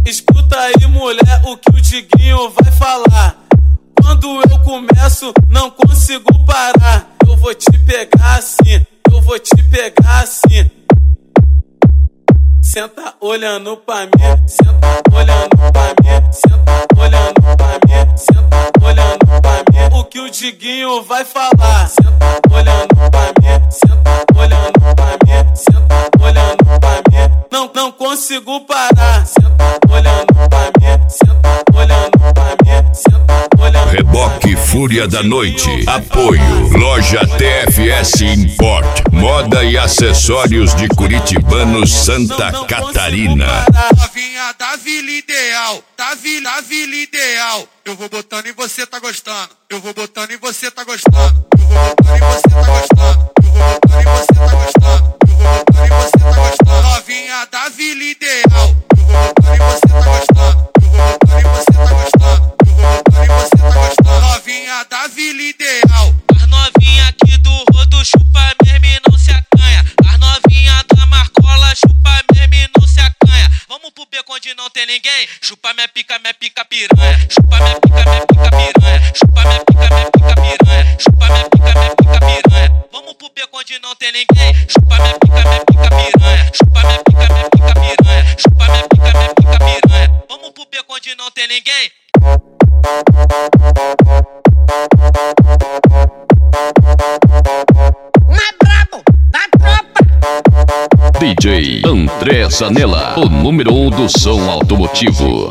Escuta aí, mulher, o que o Diguinho vai falar. Quando eu começo, não consigo parar. Eu vou te pegar assim, eu vou te pegar assim. Senta olhando pra mim, senta olhando pra mim, senta olhando pra mim, senta olhando pra mim. O que o Diguinho vai falar? Senta olhando pra mim, senta olhando pra mim, senta olhando pra mim. Não consigo parar. Senta olhando pra mim, senta olhando pra mim, senta olhando. Reboque Fúria da Noite. Apoio Loja TFS Import. Moda e acessórios de Curitibanos, Santa Catarina. Novinha da Vila Ideal, da Vila Ideal. Eu vou botando e você tá gostando. Eu vou botando e você tá gostando. Eu vou botando e você tá gostando. Eu vou botando e você tá gostando. Eu vou botando e você tá gostando. Novinha da Vila Ideal. Eu vou botando e você tá gostando. Eu vou botando e você tá gostando. Eu vou botando e você tá gostando. Novinha da Vila Ideal. As novinha aqui do rodo chupa mesmo e não se acanha. As novinha da Marcola chupa mesmo e não se acanha. Vamos pro beco onde não tem ninguém. Chupa minha pica piranha. Chupa minha pica piranha. Chupa minha pica piranha. Chupa minha pica piranha. Vamos pro beco onde não tem ninguém. Chupa minha pica piranha. Chupa minha pica piranha. Chupa minha pica piranha. Vamos pro beco onde não tem ninguém. Mais brabo da tropa. DJ André Zanella, o número 1 do som automotivo.